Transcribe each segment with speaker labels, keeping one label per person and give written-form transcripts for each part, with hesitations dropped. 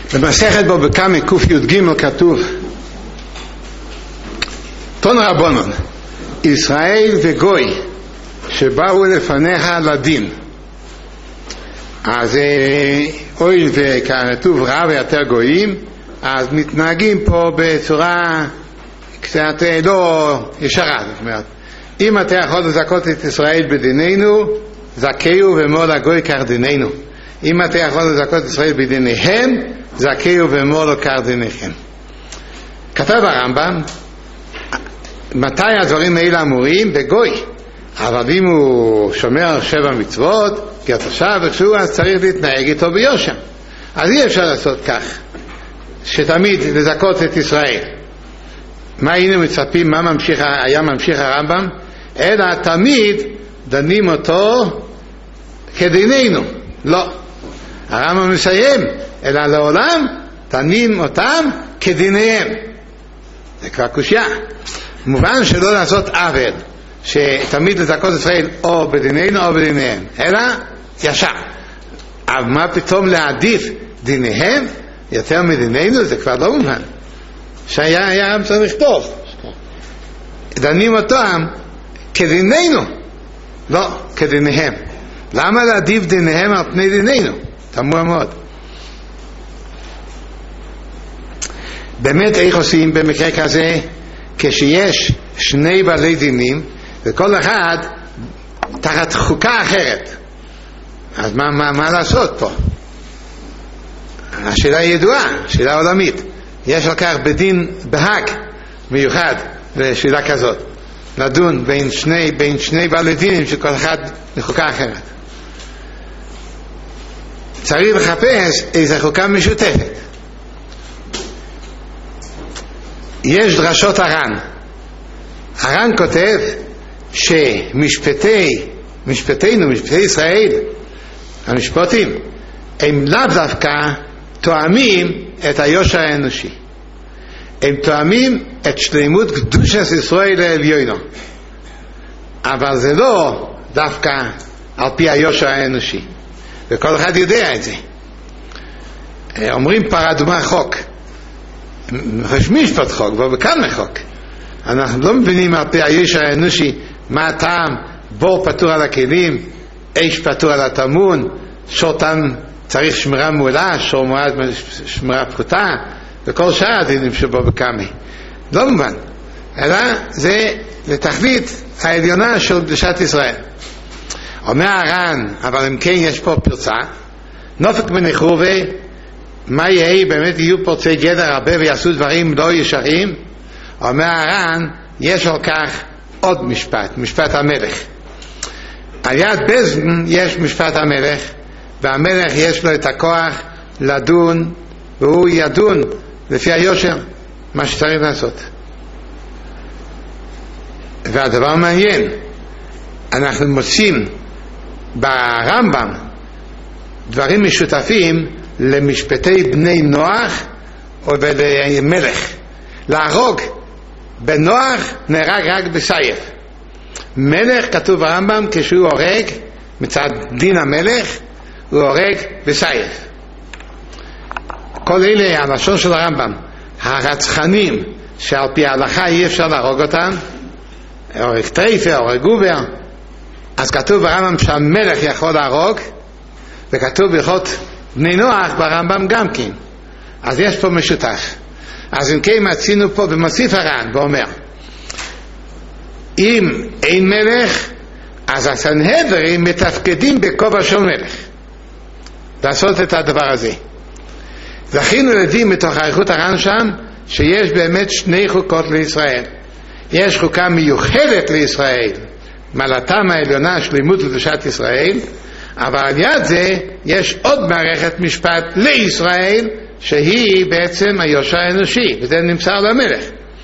Speaker 1: במסכת בבא קמא קי"ג כתוב תון רבנן ישראל וגוי שבאו לפניך לדין. אז אוי וכתוב רע ויותר גויים, אז מתנהגים פה בצורה קצת לא ישרה. זאת אומרת, אם אתה יכול לזכות את ישראל בדיננו, זכהו ומול הגוי כך דיננו. אם אתה יכול לזכות את ישראל בדיניהם, זכהו ומול כך דיניכם. כתב הרמב"ם, מתי הדברים האלה אמורים? בגוי. אבל אם הוא שומר 7 מצוות כתושב וכשהוא, אז צריך להתנהג איתו ביושר. אז אי אפשר לעשות כך שתמיד לזכות את ישראל. מה היינו מצפים? מה היה ממשיך הרמב"ם? אלא תמיד דנים אותו כדיננו. לא, הרמב"ם מסיים, אלא לעולם דנים אותם כדיניהם. זה כבר קושיה. מובן שלא לעשות עוול שתמיד לזכות ישראל או בדינינו או בדיניהם, אלא ישר. אבל מה פתאום להעדיף דיניהם יותר מדינינו? זה כבר לא מובן. שהיה צריך לכתוב דנים אותם כדינינו, לא כדיניהם. למה להעדיף דיניהם על פני דינינו? תמוה מאוד. באמת איך עושים במקרה כזה כשיש 2 בעלי דינים וכל אחד תחת חוקה אחרת? אז מה לעשות פה? השאלה ידועה, שאלה עולמית. יש על כך בדין בהאג מיוחד לשאלה כזאת, לדון בין שני בעלי דינים שכל אחד לחוקה אחרת. צריך לחפש איזו חוקה משותפת. יש דרשות הר"ן. הר"ן כותב משפטי ישראל, המשפטים, הם לאו דווקא תואמים את היושר האנושי. הם תואמים את שלמות קדושת ישראל העליונה. אבל זה לא דווקא על פי היושר האנושי. וכל אחד יודע את זה. אומרים פרדומה חוק. יש משפט חוק, ובכמה חוק. אנחנו לא מבינים על פי היושר האנושי מה הטעם בור פטור על הכלים, אש פטור על התמון, שוטן צריך שמירה מעולה, שור מועד שמירה פחותה, וכל שאר הדינים שבו בכמה. לא מובן. אלא זה לתכלית העליונה של קדושת ישראל. אומר הר"ן, אבל אם כן יש פה פרצה, נופק מנחרובה, מה יהיה? באמת יהיו פורצי גדר הרבה ויעשו דברים לא ישרים? אומר הר"ן, יש על כך עוד משפט, משפט המלך. על יד בזמן יש משפט המלך, והמלך יש לו את הכוח לדון, והוא ידון לפי היושר מה שצריך לעשות. והדבר מעניין, אנחנו מוצאים ברמב"ם דברים משותפים למשפטי בני נוח ולמלך. להרוג בנוח נהרג רק בסייף. מלך, כתוב ברמב"ם, כשהוא הורג מצד דין המלך הוא הורג בסייף. כל אלה הלשון של הרמב"ם, הרצחנים שעל פי ההלכה אי אפשר להרוג אותם, הורג טרייפה, הורג גובר, אז כתוב ברמב"ם שהמלך יכול להרוג, וכתוב בהלכות בני נוח ברמב"ם גם כן. אז יש פה משותף. אז אם כן מצינו פה במוסיף הר"ן ואומר, אם אין מלך, אז הסנהדרין מתפקדים בכובע של מלך לעשות את הדבר הזה. זכינו לדעים מתוך האיכות הר"ן שם שיש באמת 2 חוקות לישראל. יש חוקה מיוחדת לישראל, מעלתם העליונה שלמות וקדושת ישראל, אבל על יד זה יש עוד מערכת משפט לישראל שהיא בעצם היושר האנושי, וזה נמסר למלך.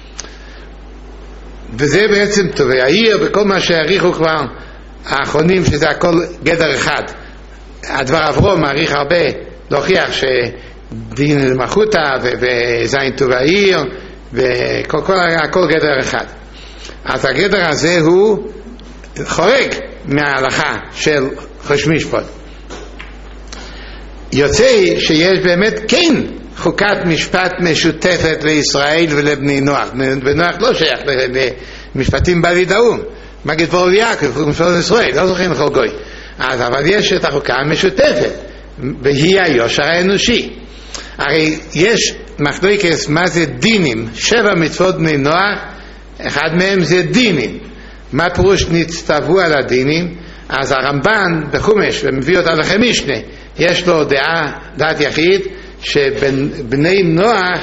Speaker 1: וזה בעצם טובי העיר וכל מה שהעריכו כבר האחרונים, שזה הכל גדר אחד. הדבר אברום מעריך הרבה להוכיח שדין למחותה וזין טובי העיר והכל גדר אחד. אז הגדר הזה הוא חורג מההלכה של חוש משפט. יוצא שיש באמת כן חוקת משפט משותפת לישראל ולבני נוח. בני נוח לא שייך למשפטים בעלי דאום, מגיד פרעה ויעקב, משפט ישראל, לא זוכרים לכל גוי. אז אבל יש את החוקה המשותפת, והיא היושר האנושי. הרי יש מחלוקת מה זה דינים, 7 מצוות בני נוח, אחד מהם זה דינים. מה פירוש נצטוו על הדינים? אז הרמב"ן בחומש, ומביא אותה לכם משנה, יש לו דעת יחיד, שבני נוח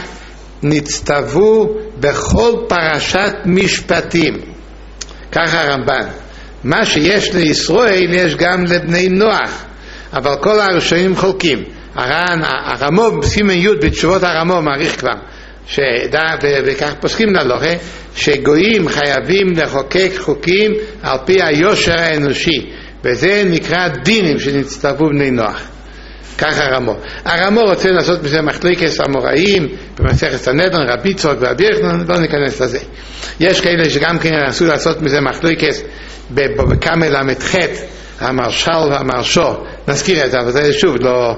Speaker 1: נצטוו בכל פרשת משפטים. ככה הרמב"ן. מה שיש לישראל יש גם לבני נוח, אבל כל הראשונים חולקים. הרמב"ם בסימן י' בתשובות הרמב"ם מעריך כבר, וכך פוסקים להלכה, שגויים חייבים לחוקק חוקים על פי היושר האנושי, וזה נקרא דינים שנצטוו בני נוח. ככה הרמב"ם רוצה לעשות בזה מחלוקת אמוראים במסכת סנהדרין, רבי יצחק ורבי יוחנן, לא ניכנס לזה. יש כאלה שגם כן רצו לעשות בזה מחלוקת בכמה ל"ח, המרשל והמרשו, נזכיר את זה, אבל זה שוב לא.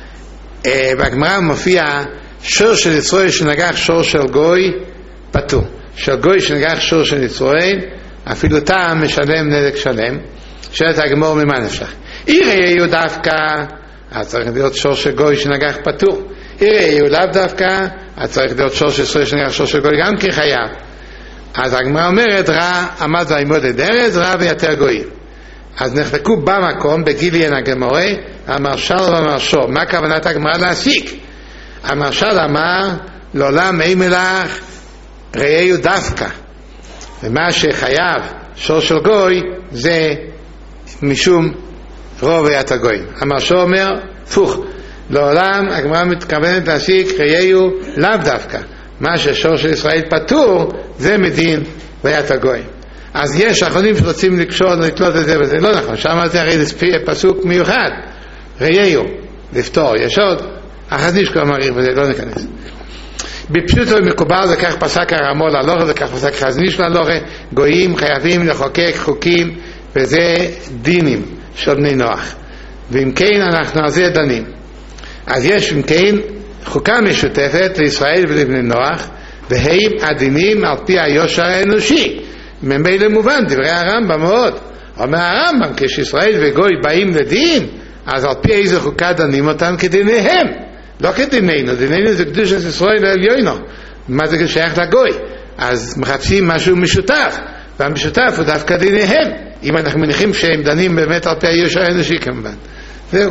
Speaker 1: בגמרא מופיע שור של ישראל שנגח שור של גוי פטור, של גוי שנגח שור של ישראל אפילו טעם משלם נזק שלם. שואלת הגמרא ממה נפשך? יראו דווקא, אז צריך להיות שור של גוי שנגח פטור. יראו לאו דווקא, אז צריך להיות שור של ישראל שנגח שור של גוי גם כחייב. אז הגמרא אומרת רע עמד ועימוד את ארץ, רע ויתר גויים. אז נחלקו במקום בגיליין הגמרא המרשל והמרשו. מה כוונת הגמרא להסיק? המרשל אמר לעולם אין מלך ראיהו דווקא, ומה שחייב שור של גוי זה משום רוב ויתר גויים. המרשו אומר פוך, לעולם הגמרא מתכוונת להסיק ראיהו לאו דווקא, מה ששור של ישראל פטור זה מדין ויתר גויים. אז יש אחרונים שרוצים לקלוט את זה וזה לא נכון, שם זה הרי זה פסוק מיוחד ראיהו לפתור. יש עוד החזיש כבר מעריך בזה, לא ניכנס. בפשוטו מקובל, וכך פסק הרמב"ם להלכה, וכך פסק חזניש להלכה, גויים חייבים לחוקק חוקים, וזה דינים של בני נוח. ואם כן אנחנו על זה דנים. אז יש אם כן חוקה משותפת לישראל ולבני נוח, והם הדינים על פי היושר האנושי. ממילא מובן דברי הרמב"ם מאוד. אומר הרמב"ם, כשישראל וגוי באים לדין, אז על פי איזה חוקה דנים אותם כדיניהם, לא כדינינו. דינינו זה קדושת ישראל העליונה, מה זה שייך לגוי? אז מחפשים משהו משותף, והמשותף הוא דווקא דיניהם, אם אנחנו מניחים שהם דנים באמת על פי היושר האנושי כמובן. זהו.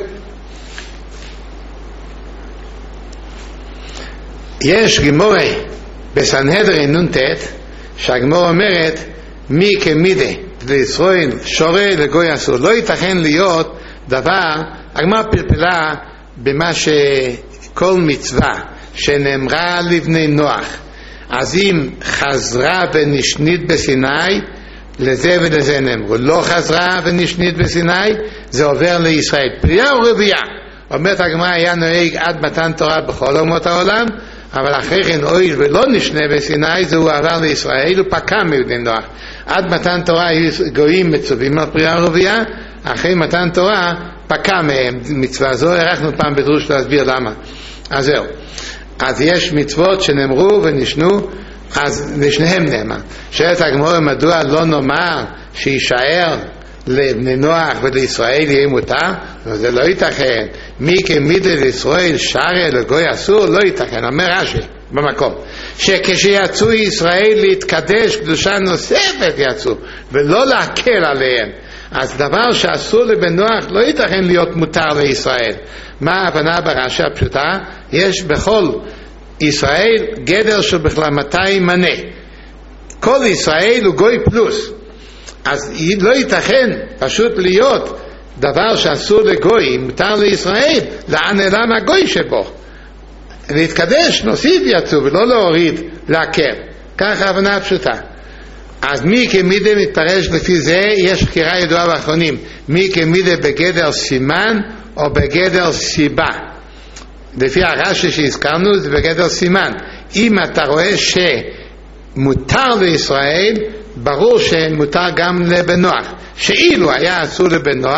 Speaker 1: יש גמרא בסנהדרין נ"ט שהגמרא אומרת מי כמידה לישראל שורה לגוי אסור. לא ייתכן להיות דבר, הגמרא פלפלה במה שכל מצווה שנאמרה לבני נוח, אז אם חזרה ונשנית בסיני, לזה ולזה נאמרו. לא חזרה ונשנית בסיני, זה עובר לישראל. פרייה או רבייה? אומרת הגמרא היה נוהג עד מתן תורה בכל אומות העולם, אבל אחרי כן הואיל ולא נשנה בסיני, זה הוא עבר לישראל, הוא פקע מבני נוח. עד מתן תורה גויים מצווים על פרייה או רבייה, אחרי מתן תורה פקע מהם מצווה זו. ערכנו פעם בדרוש להסביר למה. אז זהו. אז יש מצוות שנאמרו ונשנו, אז לשניהם נאמר. שואלת הגמרא מדוע לא נאמר שישאר לבני נוח ולישראל יהיה מותר? וזה לא ייתכן. מי כמידה לישראל שרה לגוי אסור? לא ייתכן. אומר רש"י במקום שכשיצאו ישראל להתקדש קדושה נוספת יצאו, ולא להקל עליהם. אז דבר שאסור לבן נוח לא ייתכן להיות מותר לישראל. מה ההבנה ברש"י הפשוטה? יש בכל ישראל גדר של בכלל 200 מנה. כל ישראל הוא גוי פלוס. אז לא ייתכן פשוט להיות דבר שאסור לגוי מותר לישראל, לאן נעלם הגוי שבו? להתקדש נוסיף יצאו ולא להוריד להקל. ככה ההבנה הפשוטה. אז מי כמידה מתפרש לפי זה, יש חקירה ידועה באחרונים, מי כמידה בגדר סימן או בגדר סיבה. לפי הרש"י שהזכרנו זה בגדר סימן. אם אתה רואה שמותר לישראל, ברור שמותר גם לבן נוח. שאילו היה אסור לבן נוח,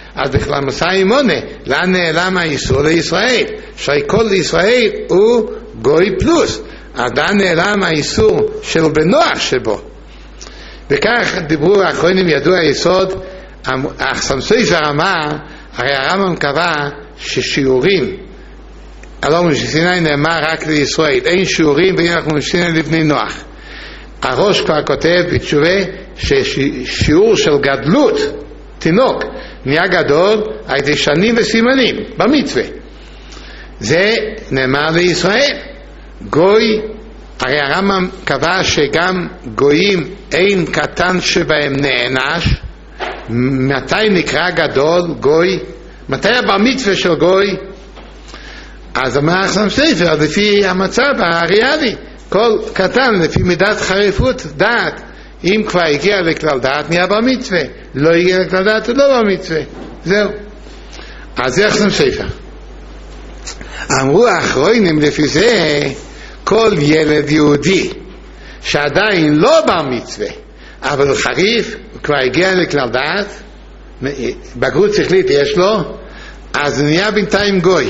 Speaker 1: אז בכלל מסיים מונה, לאן נעלם האיסור לישראל? שכל ישראל הוא גוי פלוס, אז לאן נעלם האיסור של בנוח שבו? וכך דיברו האחרונים, ידוע היסוד. האחסם סופר אמר, הרי הרמב"ם קבע ששיעורים, הלא מסיני נאמר רק לישראל, אין שיעורים ואין אנחנו מסיני לבני נוח. הראש כבר כותב בתשובה ששיעור של גדלות תינוק נהיה גדול על ידי שנים וסימנים במצווה. זה נאמר לישראל. גוי, הרי הרמב"ם קבע שגם גויים אין קטן שבהם נענש. מתי נקרא גדול גוי? מתי הבר מצווה של גוי? אז אומר האחסם סופר לפי המצב הריאלי, כל קטן לפי מידת חריפות דעת. אם כבר הגיע לכלל דעת נהיה בר מצווה, לא הגיע לכלל דעת הוא לא בר מצווה. זהו. אז זה האחסם סופר. אמרו האחרונים לפי זה, כל ילד יהודי שעדיין לא בר מצווה אבל הוא חריף, הוא כבר הגיע לכלל דעת, בגרות שכלית יש לו, אז הוא נהיה בינתיים גוי.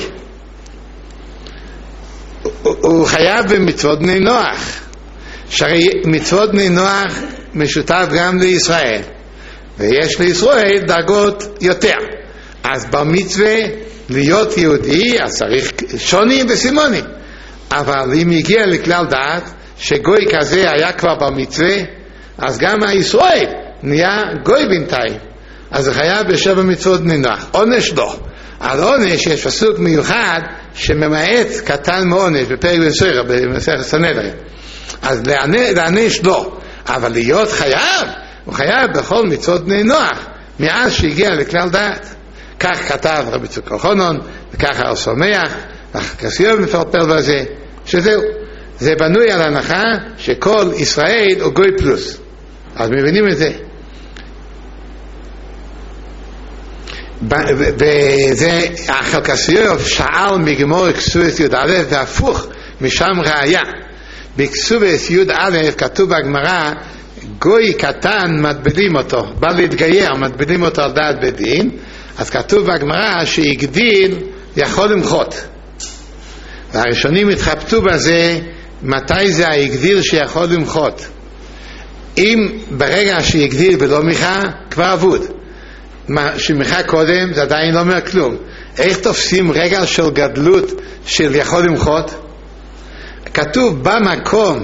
Speaker 1: הוא חייב במצוות בני נוח, שהרי מצוות בני נוח משותף גם לישראל, ויש לישראל דרגות יותר. אז במצווה להיות יהודי אז צריך שונים וסימונים, אבל אם הגיע לכלל דעת שגוי כזה היה כבר במצווה, אז גם הישראל נהיה גוי בינתיים, אז הוא חייב בשבע מצוות בני נוח. עונש לא. על עונש יש פסוק מיוחד שממעט קטן מעונש בפרק בסוירה במסכת סנהדרין, אז לענש לא, אבל להיות חייב, הוא חייב בכל מצוות בני נוח מאז שהגיע לכלל דעת. כך כתב רבי צוקר חונון, וככה הוא שמח, והקסיוב מפרפר בזה, שזהו, זה בנוי על הנחה שכל ישראל הוא גוי פלוס. אז מבינים את זה. וזה החלקסיוב שאל מגמור כסובס י"א והפוך משם ראיה. בכסובס י"א כתוב בגמרא גוי קטן מטבילים אותו, בא להתגייר מטבילים אותו על דעת בית דין. אז כתוב בגמרא שהגדיל יכול למחות, והראשונים התחבטו בזה מתי זה ההגדיל שיכול למחות. אם ברגע שהגדיל ולא מיכה כבר אבוד, שמיכה קודם זה עדיין לא אומר כלום. איך תופסים רגע של גדלות של יכול למחות? כתוב במקום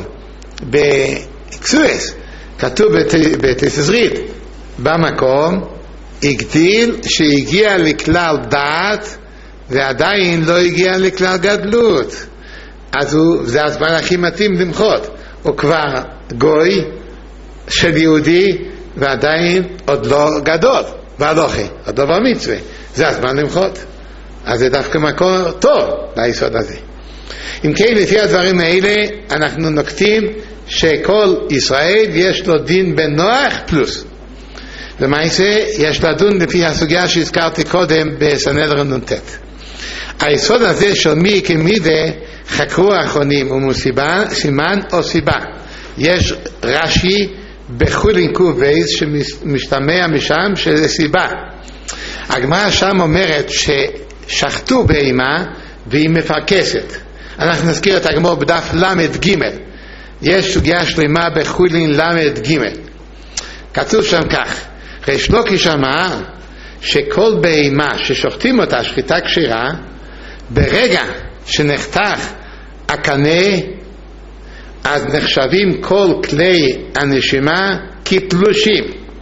Speaker 1: בכסובס, כתוב בתסריט במקום הגדיל שהגיע לכלל דעת ועדיין לא הגיע לכלל גדלות, אז זה הזמן הכי מתאים למחות. הוא כבר גוי של יהודי ועדיין עוד לא גדול והלוכי, עוד לא במצווה, זה הזמן למחות. אז זה דווקא מקור טוב ליסוד הזה. אם כן, לפי הדברים האלה אנחנו נוקטים שכל ישראל יש לו דין בן נוח פלוס. למעשה יש לדון לפי הסוגיה שהזכרתי קודם בסנהדרין נ"ט. היסוד הזה של מי כמידה חקרו האחרונים ומסימן או סיבה. יש רש"י בחולין קובייס שמשתמע משם שזה סיבה. הגמרא שם אומרת ששחטו בהמה והיא מפרקסת. אנחנו נזכיר את הגמרא בדף למד ג', יש סוגיה שלמה בחולין למד ג', כתוב שם כך: ריש לוקיש אמר שכל בהמה ששוחטים אותה שחיטה כשרה, ברגע שנחתך הקנה אז נחשבים כל כלי הנשימה כתלושים,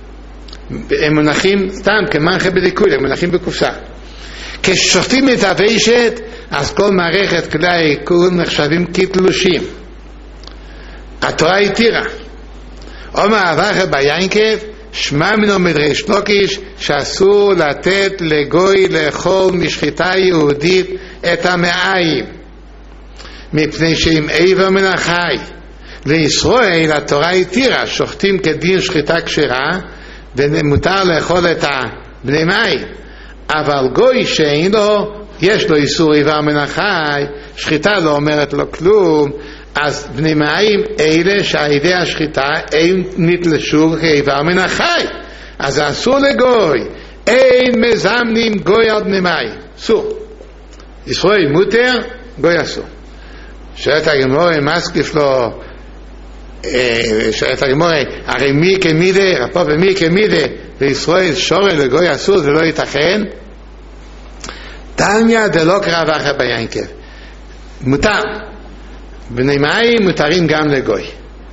Speaker 1: הם מונחים סתם כמנחה בדיקול, הם מונחים בקופסה. כששוחטים את הוושת אז כל מערכת כלי העיכול נחשבים כתלושים. התורה התירה. אומר אברך ביינקב שמע מנו מדריש לוקיש שאסור לתת לגוי לאכול משחיטה יהודית את המעיים, מפני שאם איבר מן החי. לישראל התורה התירה, שוחטים כדין שחיטה כשרה ומותר לאכול את הבני מים, אבל גוי שאין לו, יש לו איסור איבר מן החי, שחיטה לא אומרת לו כלום, אז בני מים אלה שעידי השחיטה אין נתלשו כאיבר מן החי, אז אסור לגוי. אין מזמנים גוי על בני מים, אסור. ישראל מותר, גוי אסור. שואלת הגמרא, מסקיף לו, שואלת הגמרא, הרי מי כמידה, רפו ומי כמידה, וישראל שורן לגוי אסור, זה לא ייתכן. תניא דלא קרא ואחר ביינקב. מותר. בני מים מותרים גם לגוי.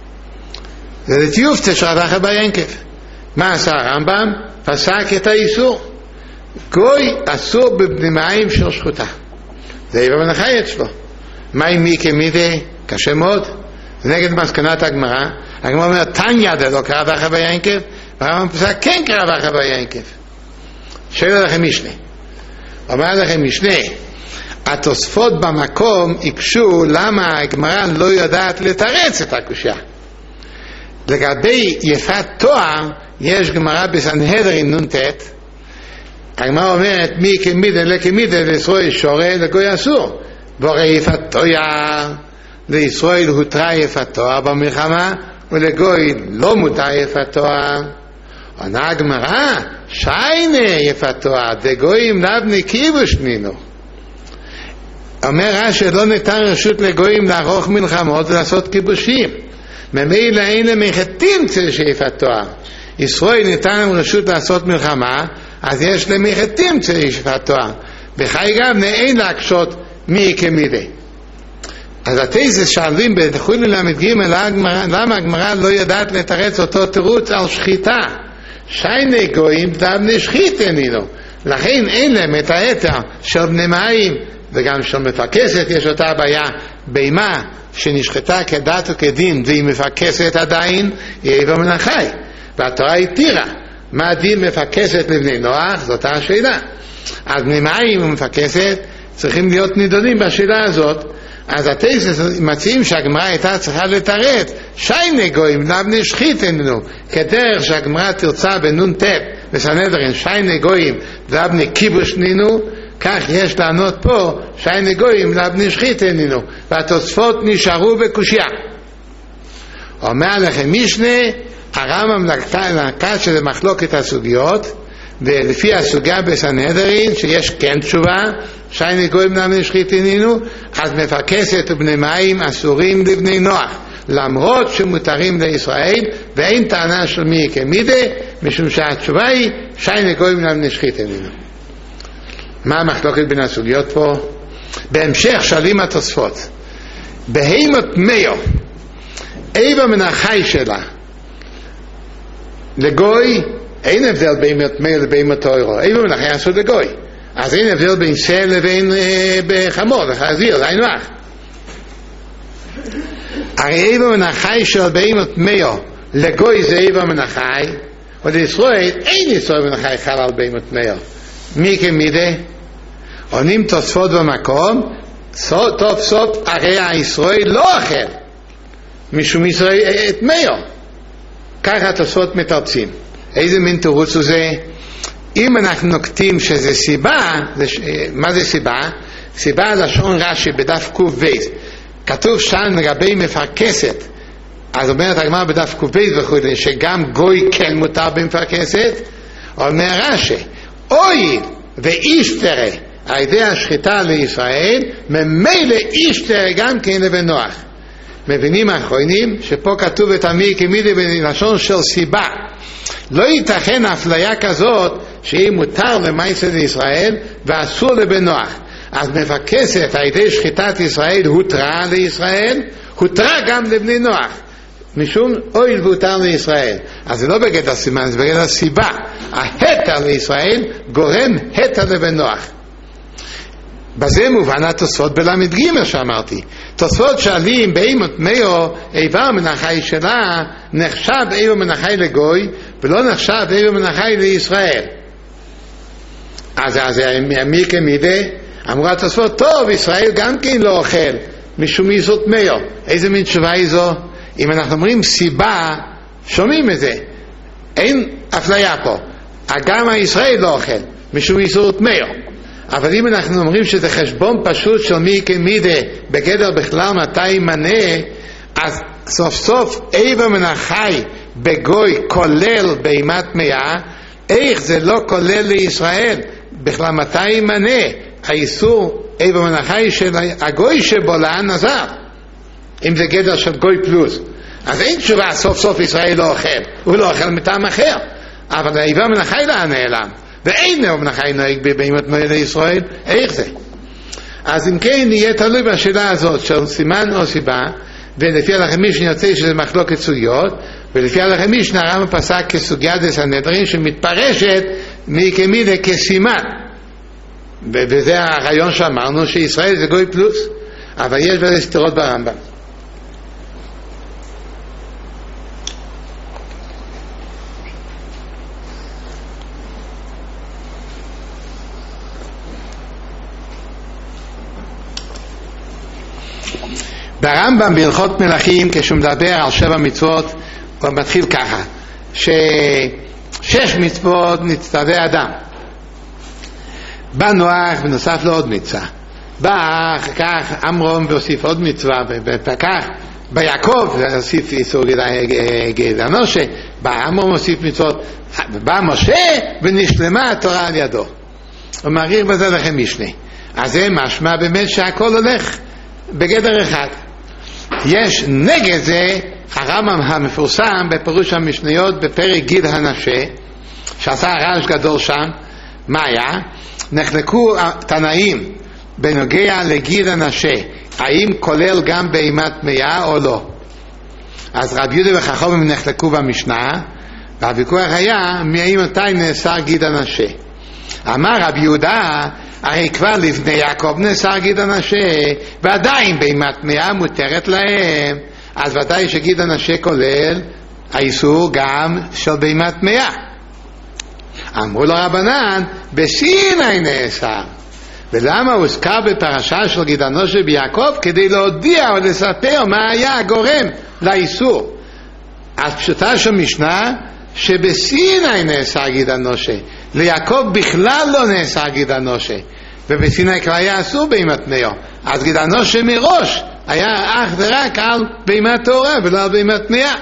Speaker 1: זה לטיופתא של רב אחר ביינקב. מה עשה הרמב"ם? פסק את האיסור. גוי אסור בבני מים של שחוטה. זה איבר מנחי אצלו. מים מי כמידה? קשה מאוד. זה נגד מסקנת הגמרא. הגמרא אומר, תניא דלא קרא ואחר ביינקב, והרמב"ם פסק כן קרא ואחר ביינקב. שאלה לכם משנה. אומר לכם משנה, התוספות במקום יקשו למה הגמרא לא יודעת לתרץ את הקושיה. לגבי יפת תואר, יש גמרא בסנהדרין נ"ט, הגמרא אומרת מי כמידה לכמידה לישראל שורה לגוי אסור, והרי יפת תואר לישראל הותרה יפת תואר במלחמה, ולגוי לא מותר יפת תואר. עונה הגמרא, שיינה יפת תואר דגויים לבני כיבוש נינו. אומר רש"י, לא ניתן רשות לגויים לערוך מלחמות ולעשות כיבושים, ממילא אין להם מחטים צריך שיפת תואר. ישראל ניתן להם רשות לעשות מלחמה, אז יש להם מחטים צריך שיפת תואר, וחי גם אין להקשות מי כמידה. אז התזס שואלים בחולין למ"ג, למה הגמרא לא יודעת לתרץ אותו תירוץ על שחיטה? שייני גויים דבני שחיטה נינו, לכן אין להם את היתר של בני מים, וגם של מפקסת יש אותה בעיה. בהמה שנשחטה כדת וכדין והיא מפקסת עדיין, היא איבר מן החי, והתורה התירה. מה דין מפקסת לבני נוח? זאת השאלה. אז בני מים ומפקסת צריכים להיות נידונים בשאלה הזאת. אז התזס מציעים שהגמרא הייתה צריכה לתרץ שייני גויים לבני שחיתנו, כדרך שהגמרא תרצה בנ"ט בסנהדרין שייני גויים לבני כיבוש נינו, כך יש לענות פה שייני גויים לבני שחיתנו, והתוספות נשארו בקושיה. אומר לכם משנה, הרמב"ם נקט שזה מחלוקת הסוגיות, ולפי הסוגיה בסנהדרין שיש כן תשובה שייני גויים לבני שחיתנו, אז מפקסת ובני מים אסורים לבני נוח, למרות שמותרים לישראל, ואין טענה של מי כמידה, משום שהתשובה היא שייני גויים לבני שחיתנו. מה המחלוקת בין הסוגיות פה? בהמשך שואלים התוספות, בהימות מאו איבר מן החי שלה לגוי, אין הבדל בהימות מאו לבהימות תוירו, איבר מן החי אסור לגוי, אז אין הבדל בין סל לבין בחמור וחזיר, זה היינו אח. הרי איבר מן החי של בהימות מאו לגוי זה איבר מן החי, ולישראל אין ישראל מן החי חל על בהימות מאו. מי כמידה? עונים תוספות במקום, סוף סוף הרי הישראל לא אכל משום ישראל את מאו. ככה התוספות מתרצים. איזה מין תירוץ הוא זה? אם אנחנו נוקטים שזה סיבה, מה זה סיבה? סיבה לשון רש"י בדף ק"ב, כתוב שם לגבי מפרקסת, אז אומרת הגמרא בדף ק"ב וכו' שגם גוי כן מותר במפרקסת. אומר רש"י, אוי ואיש תרא על ידי השחיטה לישראל, ממילא איש תרא גם כן לבן נוח. מבינים האחרונים שפה כתוב את המי כמידה בלשון של סיבה. לא ייתכן אפליה כזאת שהיא מותר למעשה לישראל ואסור לבן נוח. אז מפקסת על ידי שחיטת ישראל הותרה לישראל, הותרה גם לבני נוח, משום אויל והותר לישראל. אז זה לא בגדר סימן, זה בגדר סיבה. ההתר לישראל גורם התר לבן נוח. בזה מובן התוספות בל"ג שאמרתי. תוספות שואלים בהימות מאו איבר מן החי שלה נחשב איבר מן החי לגוי ולא נחשב איבר מן החי לישראל. אז מי כמידה? אמרו התוספות, טוב, ישראל גם כן לא אוכל משום איסור מאו. איזה מין תשובה היא זו? אם אנחנו אומרים סיבה, שומעים את זה, אין אפליה פה, גם הישראל לא אוכל משום איסור מאו. אבל אם אנחנו אומרים שזה חשבון פשוט של מי כמידה בגדר בכלל מתי מנה, אז סוף סוף איבר מן החי בגוי כולל בהימת מאה, איך זה לא כולל לישראל? בכלל מתי ימנה האיסור איבר מן החי של הגוי שבו לאן עזב? אם זה גדר של גוי פלוס, אז אין תשובה סוף סוף ישראל לא אוכל, הוא לא אוכל מטעם אחר, אבל האיבר מן החי לאן נעלם, ואין איבר מן החי נוהג בבהמות מועד לישראל, איך זה? אז אם כן יהיה תלוי בשאלה הזאת של סימן או סיבה, ולפי הלכה משנה יוצא שזה מחלוקת סוגיות, ולפי הלכה משנה הרמב"ם פסק כסוגיה דסנהדרין שמתפרשת כמידה כסימן, וזה הרעיון שאמרנו שישראל זה גוי פלוס, אבל יש בזה סתירות ברמב"ם. ברמב"ם בהלכות מלכים כשהוא מדבר על 7 מצוות הוא מתחיל ככה, ש6 מצוות נצטווה אדם, בא נוח ונוסף לו עוד מצווה, בא אחר כך אמרום והוסיף עוד מצווה, וכך ביעקב והוסיף איסור גזע אנושה, בא אמרום והוסיף מצוות, בא משה ונשלמה התורה על ידו. הוא מעריך בזה לכם משנה, אז זה משמע באמת שהכל הולך בגדר אחד. יש נגד זה הרמב"ם המפורסם בפירוש המשניות בפרק גיד הנשה, שעשה רעש גדול שם. מה היה? נחלקו תנאים בנוגע לגיד הנשה, האם כולל גם בהמת טמאה או לא. אז רב יהודה וחכמים נחלקו במשנה, והוויכוח היה מתי נאסר גיד הנשה. אמר רב יהודה, הרי כבר לפני יעקב נאסר גיד הנשה, ועדיין בהמת טמאה מותרת להם, אז ודאי שגיד הנשה כולל האיסור גם של בהמת טמאה. אמרו לו רבנן, בסיני נאסר. ולמה הוא הוזכר בפרשה של גיד הנשה ביעקב? כדי להודיע או לספר מה היה הגורם לאיסור. אז פשוטה של משנה שבסיני נאסר גיד הנשה, ליעקב בכלל לא נאסר גיד הנשה, ובסיני כבר היה אסור בהמת טמאה, אז גיד הנשה מראש היה אך ורק על בהמת טהורה ולא על בהמת טמאה.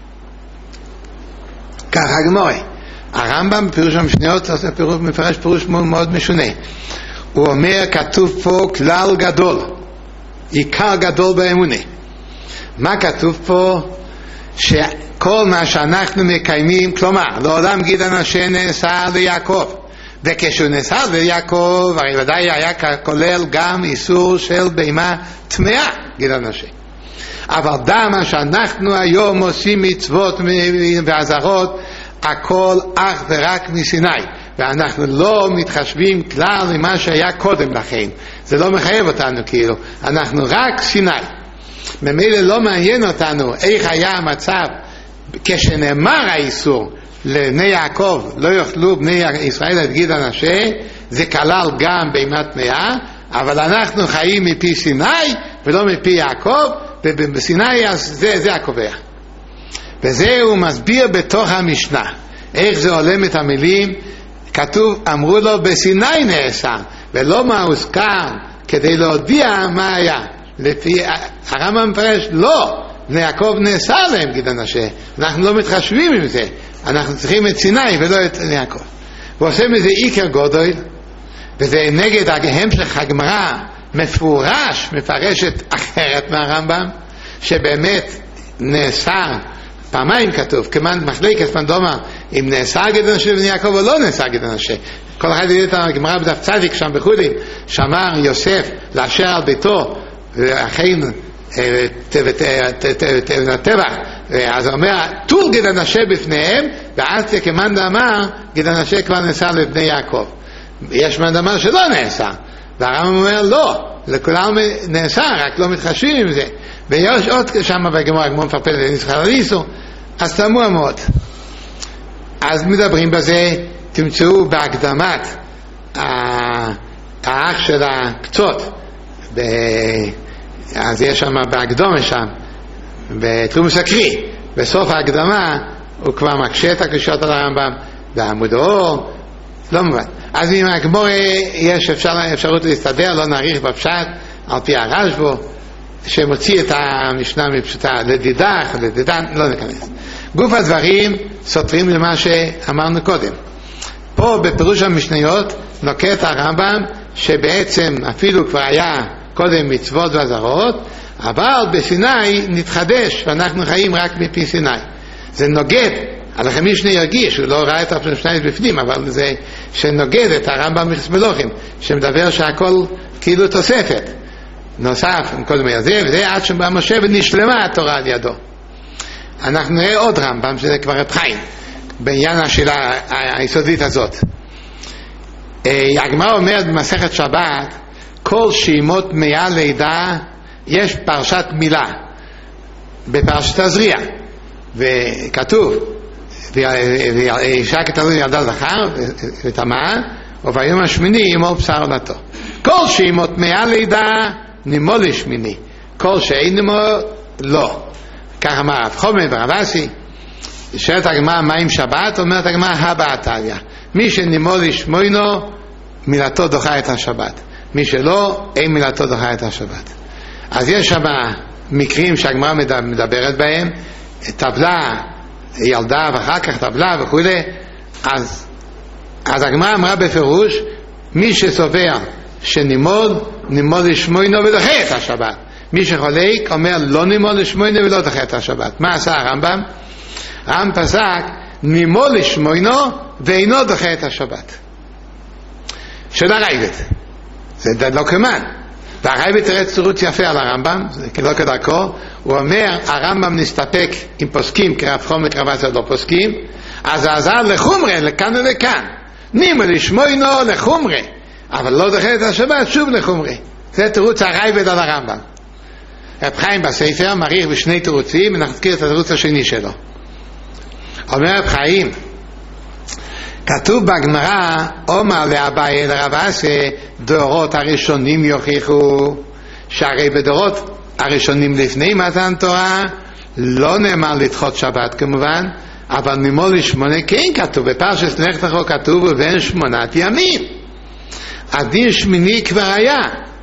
Speaker 1: ככה הגמרא. הרמב"ם בפירוש המשניות מפרש פירוש מאוד משונה. הוא אומר, כתוב פה כלל גדול, עיקר גדול באמונה. מה כתוב פה? שכל מה שאנחנו מקיימים, כלומר לעולם גיד הנשה נאסר ליעקב, וכשהוא נאסר ליעקב הרי ודאי היה כולל גם איסור של בהמה טמאה גיד הנשה. אבל דמה שאנחנו היום עושים מצוות ועזרות הכל אך ורק מסיני, ואנחנו לא מתחשבים כלל ממה שהיה קודם לכן, זה לא מחייב אותנו, כאילו אנחנו רק סיני. ממילא לא מעניין אותנו איך היה המצב כשנאמר האיסור לבני יעקב לא יאכלו בני ישראל את גיד הנשה, זה כלל גם בהמת טמאה, אבל אנחנו חיים מפי סיני ולא מפי יעקב, ובסיני זה הקובע. וזה הוא מסביר בתוך המשנה איך זה עולם את המילים. כתוב אמרו לו בסיני נאסר, ולא מה הוזכר כדי להודיע מה היה. לפי הרמב"ם מפרש לא, בני יעקב נאסר להם גיד הנשה, אנחנו לא מתחשבים עם זה, אנחנו צריכים את סיני ולא את יעקב. הוא עושה מזה עיקר גודל, וזה נגד המשך הגמרא מפורש, מפרשת אחרת מהרמב"ם, שבאמת נאסר פעמיים כתוב, כמעט מחלקת מנדומה, אם נאסר גיד הנשה ובני יעקב או לא נאסר גיד הנשה. כל אחד ידע את הגמרא בדף צדיק שם בחולין, שאמר יוסף לאשר על ביתו ואכן טבח, אז הוא אומר טור גיד הנשה בפניהם, ואז כמאן דאמר גיד הנשה כבר נאסר לבני יעקב. יש מאן דאמר שלא נאסר, והרמב"ם אומר לא, לכולם נאסר, רק לא מתחשבים עם זה. ויש עוד שם בגמרא כמו מפרפל לנסחר על איסור, אז תמוה מאוד. אז מדברים בזה, תמצאו בהקדמת האח של הקצות, אז יש שם בהקדומה שם בתלמוד סקרי, בסוף ההקדמה הוא כבר מקשה את הקשות על הרמב"ם בעמוד האור, לא מובן. אז אם הגמרא יש אפשרות להסתדר, לא נאריך בפשט על פי הרשב"א שמוציא את המשנה מפשוטה לדידן, לא ניכנס. גוף הדברים סותרים למה שאמרנו קודם. פה בפירוש המשניות נוקט הרמב"ם שבעצם אפילו כבר היה קודם מצוות והזרות, אבל בסיני נתחדש ואנחנו חיים רק מפי סיני. זה נוגד, הלכם משנה ירגיש, הוא לא ראה את המשנה בפנים, אבל זה שנוגד את הרמב"ם מיכס מלוכים, שמדבר שהכל כאילו תוספת נוסף עם כל מיני זה, וזה עד שבא משה ונשלמה התורה על ידו. אנחנו נראה עוד רמב"ם שזה כבר רב חיים בעניין השאלה היסודית הזאת. הגמרא אומרת במסכת שבת, כל שמות מהלידה יש פרשת מילה בפרשת תזריע, וכתוב ואישה כתלוי ילדה זכר ותמה, וביום השמיני ימול בשר עולתו. כל שמות מהלידה נימול לשמיני, כל שאין נימול לא. כך אמר רב חומר ורב אסי. שואלת הגמרא מה עם שבת? אומרת הגמרא הבא עתליא, מי שנימול לשמונו מילתו דוחה את השבת, מי שלא אין מילתו דוחה את השבת. אז יש שם מקרים שהגמרא מדברת בהם, טבלה ילדה ואחר כך טבלה וכו'. אז הגמרא אמרה בפירוש מי שסובר שנימול לשמונו ודוחה את השבת, מי שחולק אומר לא נימול לשמונו ולא דוחה את השבת. מה עשה הרמב"ם? הרמב"ם פסק נימול לשמונו ואינו דוחה את השבת של הרייבד. זה לא כמן, והרייבד תראה צירוץ יפה על הרמב"ם, זה לא כדרכו. הוא אומר הרמב"ם נסתפק עם פוסקים כרב חומר כרב אסי לא פוסקים, אז זה עזר לחומרה לכאן ולכאן, נימול לשמונו לחומרה אבל לא דוחה את השבת שוב לחומרה. זה תירוץ הרייבד על הרמב"ם. רב חיים בספר מעריך בשני תירוצים, אנחנו נזכיר את התירוץ השני שלו. אומר רב חיים, כתוב בגמרא אומר לאביי לרב אסי דורות הראשונים יוכיחו, שהרי בדורות הראשונים לפני מתן תורה לא נאמר לדחות שבת כמובן, אבל נימול לשמונה כן כתוב, בפרשת לך לך כתוב ובין 8 ימים. הדין שמיני כבר היה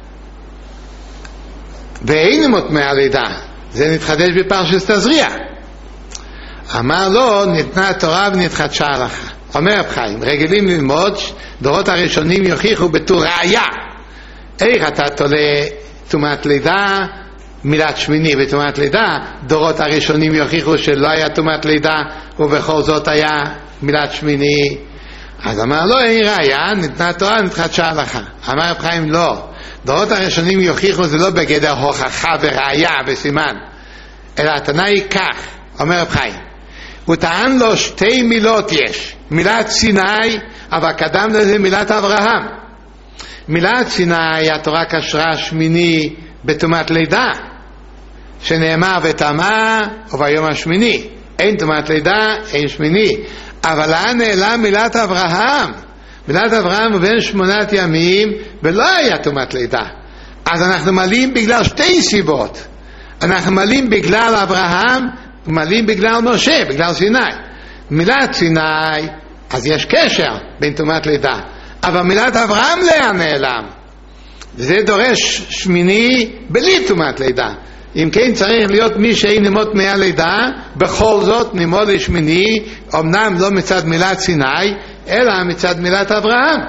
Speaker 1: ואין נימות מהלידה, זה נתחדש בפרשת תזריע. אמר לו ניתנה תורה ונתחדשה הלכה. אומר רב חיים רגילים ללמוד דורות הראשונים יוכיחו בתור ראיה. איך אתה תולה תומת לידה מילת שמיני בתומת לידה? דורות הראשונים יוכיחו שלא היה תומת לידה ובכל זאת היה מילת שמיני. אז אמר לו אין ראיה, ניתנה תורה נתחדשה הלכה. אמר רב חיים לא, דורות הראשונים יוכיחו זה לא בגדר הוכחה וראיה וסימן, אלא התנא היא כך. אומר רב חיים הוא טען לו שתי מילות יש, מילת סיני אבל קדם לזה מילת אברהם. מילת סיני התורה קשרה שמיני בתומת לידה שנאמר ותמה וביום השמיני, אין תומת לידה אין שמיני. אבל לאן נעלם מילת אברהם? מילת אברהם הוא בין 8 ימים ולא היה תומת לידה. אז אנחנו מלאים בגלל שתי סיבות, אנחנו מלאים בגלל אברהם, מלאים בגלל משה, בגלל סיני. מילת סיני אז יש קשר בין תומת לידה, אבל מילת אברהם לאן נעלם? זה דורש שמיני בלי תומת לידה. אם כן צריך להיות מי שאין נימות מהלידה, בכל זאת נימול לשמיני, אמנם לא מצד מילת סיני אלא מצד מילת אברהם.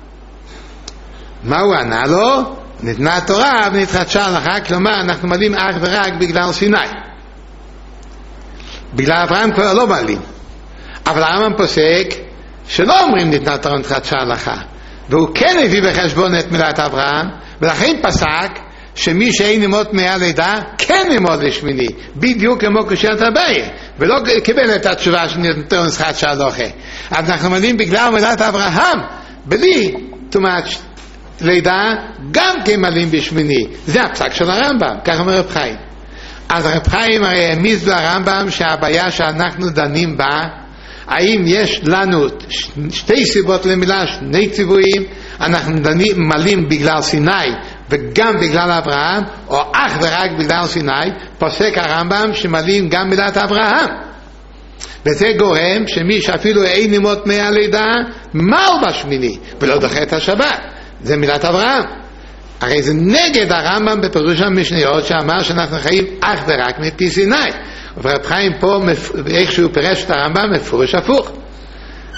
Speaker 1: מה הוא ענה לו? ניתנה תורה ונתחדשה הלכה, כלומר אנחנו מלאים אך ורק בגלל סיני, בגלל אברהם כבר לא מעלים. אבל הרמב"ם פוסק שלא אומרים ניתנה תורה ונתחדשה הלכה, והוא כן הביא בחשבון את מילת אברהם, ולכן פסק שמי שאין נימות מהלידה כן נימות לשמיני, בדיוק כמו קושיית אביי, ולא קיבל את התשובה שניתנה תורה ונתחדשה הלכה. אז אנחנו מלאים בגלל מילת אברהם בלי תומת לידה גם כן מלאים בשמיני. זה הפסק של הרמב"ם, כך אומר רב חיים. אז רב חיים הרי העמיד לרמב"ם שהבעיה שאנחנו דנים בה, האם יש לנו שתי סיבות למילה, שני ציוויים, אנחנו מלאים בגלל סיני וגם בגלל אברהם, או אך ורק בגלל סיני. פוסק הרמב"ם שמלאים גם מילת אברהם, וזה גורם שמי שאפילו אין נימות מהלידה מל בשמיני ולא דוחה את השבת, זה מילת אברהם. הרי זה נגד הרמב"ם בפירוש המשניות שאמר שאנחנו חיים אך ורק מפי סיני. ורב חיים פה איך שהוא פירש את הרמב"ם מפורש הפוך.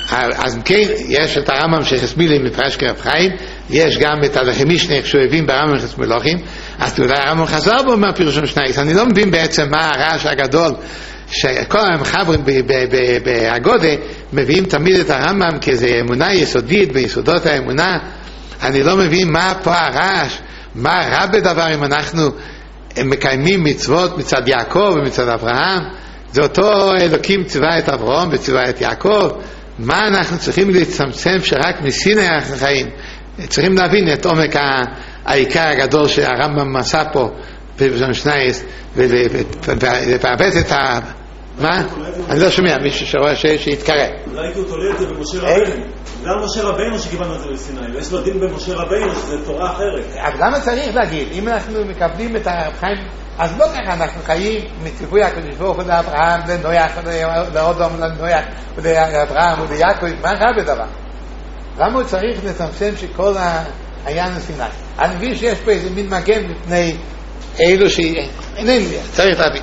Speaker 1: אז כן, יש את הרמב"ם שחסמילים מפרש כרב חיים, יש גם את הלחמישנה שואבים ברמב"ם חסמולוכים, אז אולי הרמב"ם חזר בו מהפירוש המשנייס. אני לא מבין בעצם מה הרעש הגדול שכל המחברים בהגודה מביאים תמיד את הרמב"ם כאיזו אמונה יסודית ביסודות האמונה. אני לא מבין מה פה הרעש, מה רע בדבר אם אנחנו מקיימים מצוות מצד יעקב ומצד אברהם. זה אותו אלוקים ציווה את אברהם וציווה את יעקב. מה אנחנו צריכים להצטמצם שרק מסיני אנחנו חיים? צריכים להבין את עומק העיקר הגדול שהרמב"ם עשה פה במשנייס, ולפרבט את ה... מה? אני לא שומע, מישהו שרואה שיתקרא.
Speaker 2: אולי הייתי תולה את זה במשה רבינו. בגלל משה רבינו שקיבלנו את זה בסיני, ויש לו דין במשה רבינו שזה תורה אחרת.
Speaker 1: אבל למה צריך להגיד? אם אנחנו מקבלים את החיים, אז לא ככה אנחנו חיים מציווי הקדוש ברוך הוא לאברהם, לנויח, לאודום, לנויח, לאברהם וליעקב, מה רע בדבר? למה הוא צריך לצמצם שכל העניין לסיני? אני מבין שיש פה איזה מין מגן מפני אלו אינני, צריך להבין.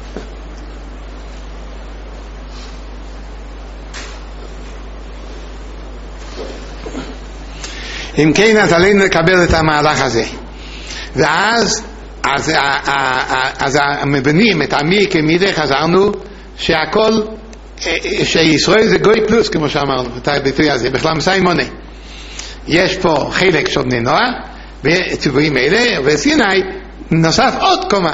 Speaker 1: אם כן, אז עלינו לקבל את המהלך הזה. ואז מבינים את עמי כמידי, חזרנו שהכל, שישראל זה גוי פלוס, כמו שאמרנו, את הביטוי הזה, בכלל מסיים מונה. יש פה חלק של בני נוער, וציוויים אלה, וסיני נוסף עוד קומה.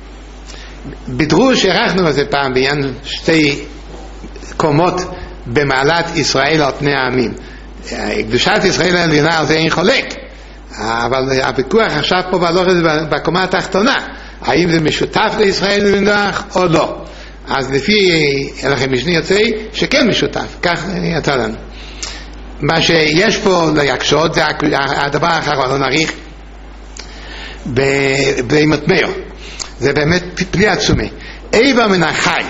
Speaker 1: בדרוש ערכנו בזה פעם בעניין שתי קומות במעלת ישראל על פני העמים. קדושת ישראל העליונה על זה אין חולק, אבל הוויכוח עכשיו פה בקומה התחתונה, האם זה משותף לישראל העליונה או לא. אז לפי לכם משני יוצא שכן משותף, כך יצא לנו. מה שיש פה להקשות זה הדבר האחרון, לא נאריך, בהימות מאיר, זה באמת פלי עצומי. איבר מן החי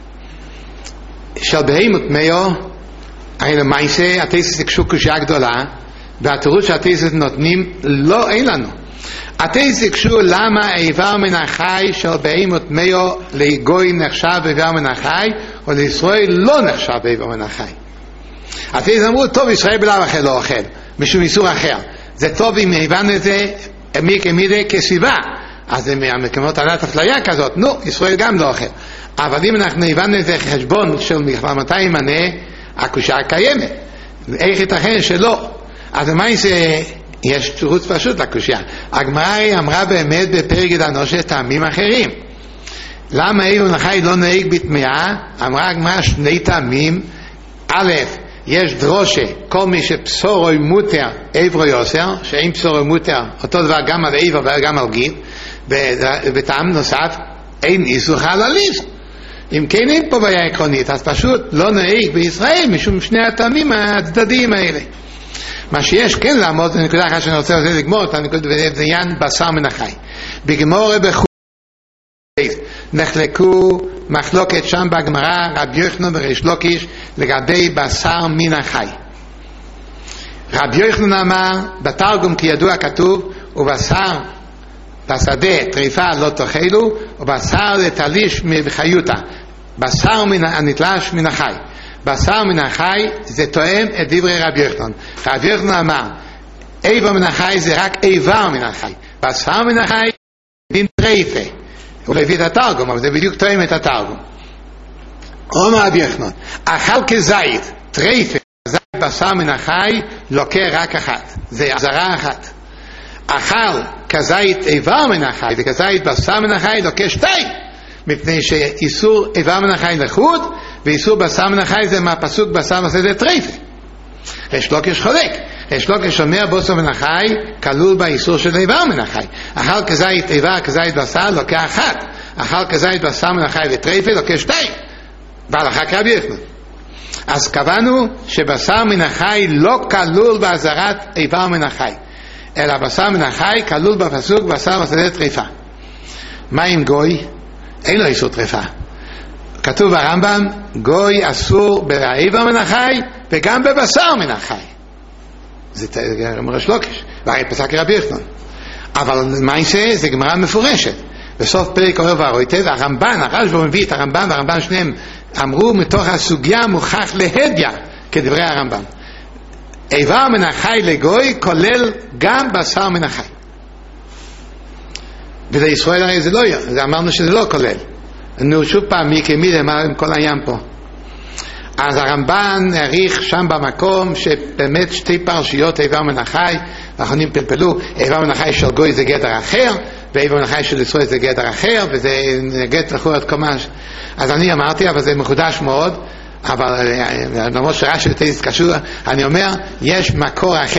Speaker 1: של בהימות מאיר, הרי למעשה התייסס הקשו קושיה גדולה, והתירוץ שהתייסס נותנים לא, אין לנו. התייסס הקשו למה איבר מן החי של בהימות מאיר לגוי נחשב איבר מן החי, או לישראל לא נחשב איבר מן החי. התייסס אמרו, טוב, ישראל בלב אחר לא אוכל, משום איסור אחר. זה טוב אם הבנו את זה מי כמידי כסביבה, אז זה מהמקומות עלת אפליה כזאת, ישראל גם לא אוכל. אבל אם אנחנו הבנו את זה חשבון של מלחמתי מנה, הקושיה קיימת, איך ייתכן שלא? אז מה זה? יש תירוץ פשוט לקושיה. הגמרא אמרה באמת בפרק דנושה טעמים אחרים. למה איבר נחי לא נהיג בתמיה? אמרה הגמרא שני טעמים. א', יש דרושה, כל מי שבשורוי מותר עברו יוסר, שאין בשורוי מותר אותו דבר גם על עבר וגם על גיב. וטעם נוסף, אין איסור חלליז. אם כן אין פה בעיה עקרונית, אז פשוט לא נהיג בישראל משום שני הטעמים הצדדיים האלה. מה שיש כן לעמוד, זה נקודה אחת שאני רוצה לגמור אותה, זה עניין בשר מן החי. בגמור בחוץ נחלקו מחלוקת שם בגמרא רבי יוחנן וריש לוקיש לגבי בשר מן החי. רבי יוחנן אמר בתרגום כידוע כתוב, ובשר בשדה טריפה לא תאכלו, ובשר לתליש מחיותה, בשר הנתלש מן החי. בשר מן החי זה תואם את דברי רבי יוחנן. רבי יוחנן אמר איבר מן החי זה רק איבר מן החי, בשר מן החי דין טריפה. הוא לא הביא את התרגום, אבל זה בדיוק תואם את התרגום. אומר רבי יוחנן, אכל כזית טריפה, זית בשר מן החי לוקה רק אחת, זה עזרה אחת. אכל כזית איבר מן החי וכזית בשר מן החי לוקה שתיים, מפני שאיסור איבר מן החי לחוד ואיסור בשר מן החי זה מהפסוק בשר מסדר טריפה. יש לוקש חולק, יש לוקש אומר בשר מן החי כלול באיסור של איבר מן החי. אכל כזית איבר כזית בשר לוקה אחת, אכל כזית בשר מן החי וטריפה לוקה שתיים, והלכה כרבי יוחנן. אז קבענו שבשר מן החי לא כלול בעזרת איבר מן החי, אלא בשר מן החי כלול בפסוק בשר מסדר טריפה. מה עם גוי? אין לו איסור טריפה. כתוב ברמב"ם גוי אסור באיבר מן החי וגם בבשר מן החי. זה ריש לוקיש, והרי פסק רבי יוחנן. אבל מה זה גמרא מפורשת. בסוף פרק אוהב והרויטה, והרמב"ן, הרשב"א מביא את הרמב"ן והרמב"ן שניהם אמרו מתוך הסוגיה מוכח להדיא כדברי הרמב"ם. איבר מן החי לגוי כולל גם בשר מן החי. ולישראל הרי זה לא, זה אמרנו שזה לא כולל. נו שוב פעם מי כמי למעלה עם כל הים פה. אז הרמב"ן העריך שם במקום שבאמת שתי פרשיות איבר מן החי, ואחרונים פלפלו, איבר מן החי של גוי זה גדר אחר, ואיבר מן החי של ישראל זה גדר אחר, וזה נגד לחורת קומש. אז אני אמרתי, אבל זה מחודש מאוד, אבל למרות שרש"י וטייס קשור, אני אומר, יש מקור אחר